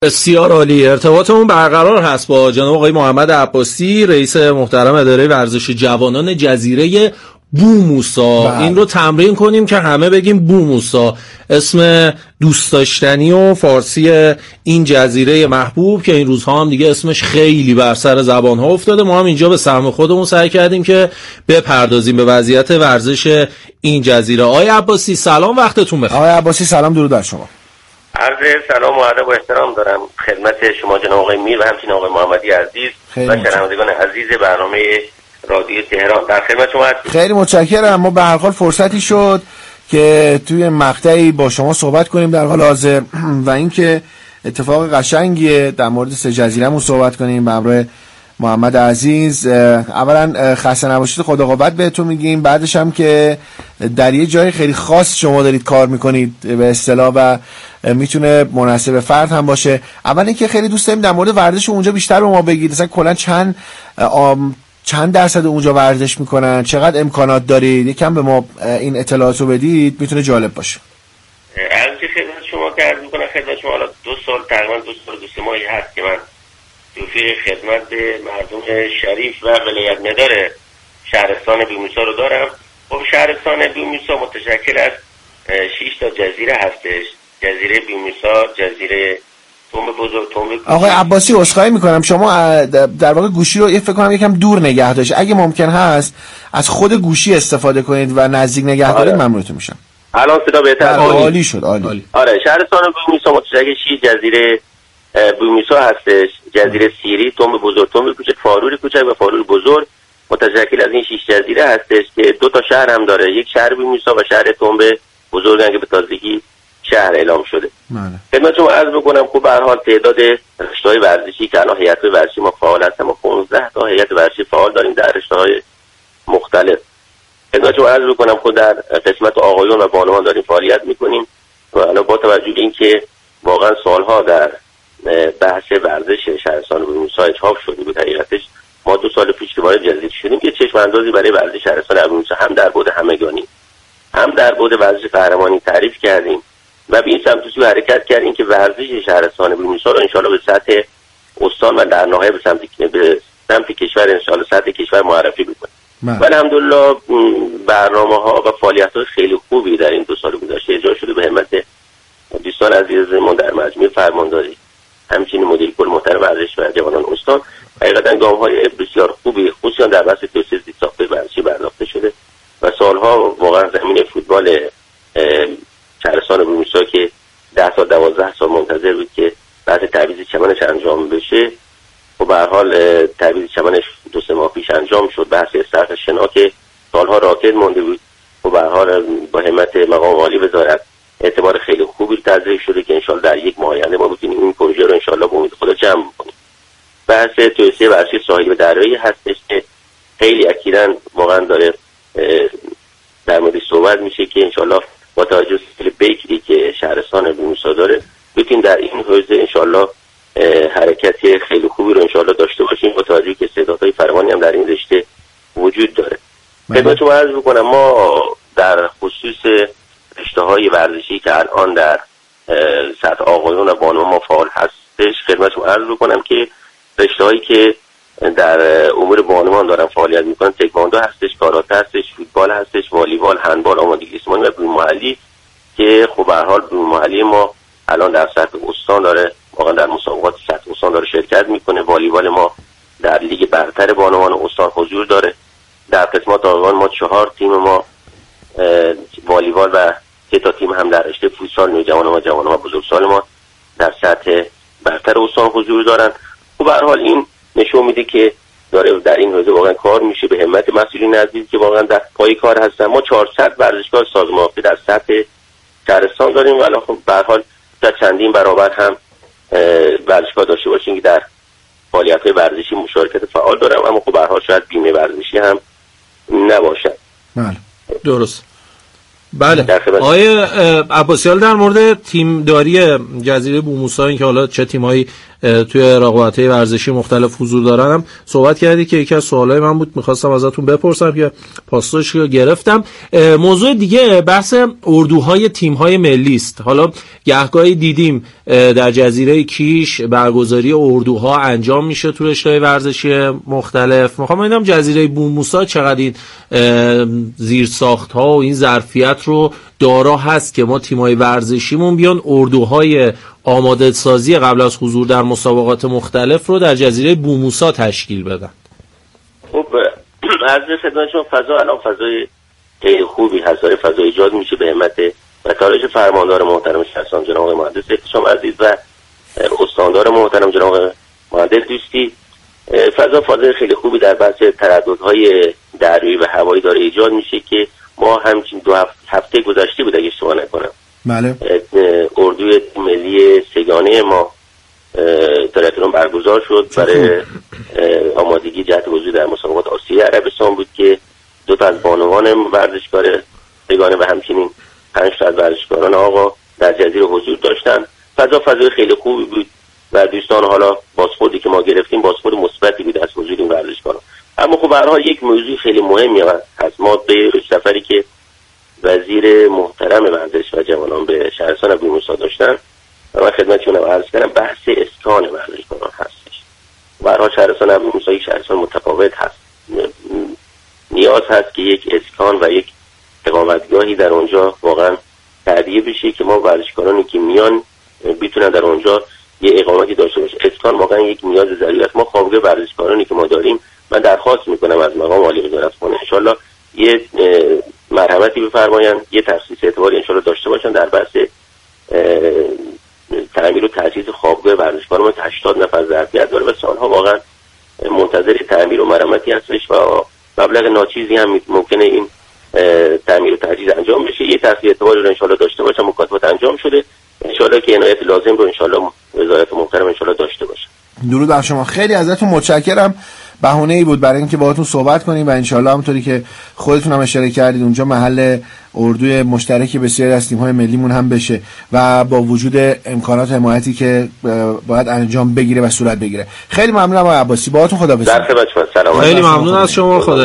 بسیار عالی. ارتباطمون برقرار هست با جناب آقای محمد عباسی، رئیس محترم اداره ورزش جوانان جزیره بوموسا. این رو تمرین کنیم که همه بگیم بوموسا، اسم دوست داشتنی و فارسی این جزیره محبوب که این روزها هم دیگه اسمش خیلی بر سر زبان ها افتاده. ما هم اینجا به سهم خودمون سعی کردیم که بپردازیم به وضعیت ورزش این جزیره. آقای عباسی سلام، وقتتون بخیر. آقای عباسی سلام، درود بر شما. عرض سلام و ادب و احترام دارم خدمت شما جناب آقای میر و همچنین آقای محمدی عزیز و شنوندگان عزیز برنامه رادیو تهران. در خدمت شما هستیم. خیلی متشکرم. ما به هر حال فرصتی شد که توی مقطعی با شما صحبت کنیم در حال حاضر و اینکه اتفاق قشنگیه در مورد سه جزیره‌مون صحبت کنیم به همراه محمد عزیز. اولا خسته نباشید، خدا قوت بهتون میگیم. بعدش هم که در یه جای خیلی خاص شما دارید کار میکنید به اصطلاح و میتونه مناسب فرد هم باشه. اول اینکه خیلی دوست داریم در مورد ورزش اونجا بیشتر به ما بگید. مثلا کلا چند درصد اونجا ورزش میکنن، چقدر امکانات دارید، یکم به ما این اطلاعات رو بدید، میتونه جالب باشه. از خدمت شما که عرض میکنم خدمت شما حالا تقریبا 2 سال 2 ماهی هست که من توفیق خدمت به مردم شریف و ولایت مدار شهرستان بوموسا رو دارم. خب شهرستان بوموسا متشکل از 6 تا جزیره هستش. جزیره بوموسا، جزیره توم بزرگ، آقای عباسی عذرخواهی میکنم، شما در واقع گوشی رو فکر کنم یکم دور نگه داشت. اگه ممکن هست از خود گوشی استفاده کنید و نزدیک نگه دارید ممنونتون میشم. الان صدا بهتر؟ عالی شد، عالی. آره، شهرستان بوموسا متشکل 6 جزیره بوموسا هستش. جزیره سیری، توم بزرگ، توم کوچک، فارور کوچک و فارور بزرگ متشکل از این 6 جزیره هستش که 2 تا شهر هم داره. یک شهر بوموسا و شهر توم بزرگ که به تازگی شهر اعلام شده. خدمت شما عرض بکنم خب به هر حال تعداد رشته‌های ورزشی که الان هیئت ورزشی ما فعال هست، ما 15 تا هیئت ورزشی فعال داریم در رشته‌های مختلف. خدمت شما عرض بکنم خود در قسمت آقایون و بانوان داریم فعالیت می‌کنیم و الان با توجه به اینکه واقعا سالها در بحث ورزش شهرستان بوموسا اجحاف شده بود، حقیقتش ما 2 سال پیش که وارد جزیره شدیم که چشم اندازی برای ورزش شهرستان بوموسا هم در بعد همگانی هم در بعد ورزش قهرمانی تعریف کردیم و به این سمت حرکت کردیم که ورزش شهرستان بوموسا رو انشالله به سطح استان و در نهایت به سمت کشور انشالله سطح کشور معرفی بکنیم. و الحمدلله برنامه‌ها و فعالیت‌های خیلی خوبی در این 2 سال گذشته اجرا شده به همت دوستان عزیزمون در مجمع فرمانداری، همچنین مدیر کل محترم ورزش و جوانان استان. حقیقتا گام‌های بسیار خوبی خصوصا در بحث توسعه زیست‌ساخت ورزشی برداشته شده و سالها واقعا زمین فوتبال شهرستان بوموسا که 10 تا 12 سال منتظر بود که بعد تعویض چمنش انجام بشه و به هر حال تعویض چمنش 2-3 ماه پیش انجام شد. بحث استخر شنا که سالها راکد مونده بود و به هر حال با همت مقام عالی وزارت اعتبار خیلی خوبی تزریق شده که انشالله در 1 ماه آینده ما بتونیم این پروژه رو انشالله به امید خدا جمع کنیم. بحث توسعه ورزشی ساحلی و دریایی هستش که خیلی اخیراً واقعا داره در موردش صحبت میشه که انشالله با توجه به بیکری که شهرستان بوموسا داره بتونیم در این حوزه انشالله حرکت خیلی خوبی رو انشالله داشته باشیم با توجه که استعدادهای فراوانی هم در این رشته وجود داره. خدمتتون عرض بکنم ما در خصوص رشته‌های ورزشی که الان در سطح آقایون و بانوان ما فعال هستش، خدمتتون عرض بکنم که رشته‌هایی که در امور بانوان دارن فعالیت میکنن تکواندو هستش، کاراته هستش، فوتبال هستش، والیبال، هندبال، آمادگی جسمانی و برون محلی که خب به هر حال برون محلی ما الان در سطح استان داره واقعا در مسابقات سطح استان داره شرکت میکنه. والیبال ما در لیگ برتر بانوان استان حضور داره. در قسمت آقایان ما 4 تیم ما والیبال و 3 تا تیم هم در رشته فوتسال نوجوانان و جوانان و بزرگسال ما در سطح برتر استان حضور دارن. خب به هر حال این نشون میده که داره در این حوزه واقعا کار میشه به همت مسئولین عزیز که واقعا در پای کار هستن. ما 400 ورزشگاه سازمان یافته در سطح شهرستان داریم و خب به هر حال تا چندین برابر هم ورزشگاه داشته باشیم که در فعالیت‌های ورزشی مشارکت فعال دارم، اما خب به هر حال شاید بیمه ورزشی هم نباشد. درست. بله. آقای عباسیال در مورد تیمداری جزیره بوموسا، این که حالا چه تیمایی توی رقابت‌های ورزشی مختلف حضور دارن هم صحبت کردی که یکی از سوالای من بود، می‌خواستم ازتون بپرسم که پاسخش رو گرفتم. موضوع دیگه بحث اردوهای تیم‌های ملی است. حالا گهگاهی دیدیم در جزیره کیش برگزاری اردوها انجام میشه تو رشته‌های ورزشی مختلف. می‌خوام ببینم جزیره بوموسا چقدر این زیرساخت‌ها و این ظرفیت رو دارا هست که ما تیم‌های ورزشیمون بیان اردوهای آماده سازی قبل از حضور در مسابقات مختلف رو در جزیره بوموسا تشکیل بدن. خب عرض خدمت شما، فضا الان فضای خیلی خوبی هست، داره فضا ایجاد میشه به همت و تلاش فرماندار محترم شهرستان جناب مهندس احتشام عزیز و استاندار محترم جناب مهندس دوستی. فضای خیلی خوبی در بحث ترددهای دریایی و هوایی داره ایجاد میشه که ما همچین 2 هفته گذشته بود اگه اشتباه نکنم، بله، اردوی ملی سگانه ما تریاتلون برگزار شد برای آمادگی جهت وجود در مسابقات آسیای عربستان بود که 2 تا از بانوان ورزشکار سگانه و همچنین 5 تا از ورزشکاران آقا در جزیره حضور داشتن. فضای خیلی خوبی بود و دوستان حالا بازخوردی که ما گرفتیم بازخورد مثبتی بود از وجود این ورزشکاران. اما خب به هر حال یک موضوع خیلی مهمی هست. ما به سفری که وزیر محترم ورزش و جوانان به شهرستان بوموسا داشتن و من خدمتتون عرض کردم، بحث اسکان ورزشکاران هستش. به هر حال شهرستان بوموسا یک شهرستان متفاوت هست، نیاز هست که یک اسکان و یک اقامتگاهی در اونجا واقعا تهیه بشه که ما ورزشکارانی که میان بتونن در اونجا یه اقامتی داشته باشه. اسکان واقعا یک نیاز ضروری است. ما خوابگاه ورزشکارانی که ما داریم، من درخواست میکنم از مقام عالی وزارتخانه ان شاءالله یه مرحمتی بفرمایند، یه تخصیص اعتباری ان شاءالله داشته باشن در بحث تعمیر و تجهیز خوابگاه ورزشکاران. ما 80 نفر ظرفیت داره و سالها واقعا منتظر تعمیر و مرمتی هستش و مبلغ ناچیزی هم ممکنه این تعمیر و تجهیز انجام بشه. یه تخصیص اعتباری رو ان شاءالله داشته باشن، مکاتبات انجام شده ان شاءالله که عنایت لازم رو ان شاءالله وزارت محترم ان شاءالله داشته باشه. درود بر شما، خیلی ازتون متشکرم. بهونه‌ای بود برای اینکه باهاتون صحبت کنیم و انشالله همونطوری که خودتون هم اشاره کردید اونجا محل اردوی مشترک بسیاری از تیم‌های ملیمون هم بشه و با وجود امکانات حمایتی که باید انجام بگیره و صورت بگیره. خیلی ممنونم آقای عباسی، باهاتون خداحافظی. خیلی ممنون از شما. خدا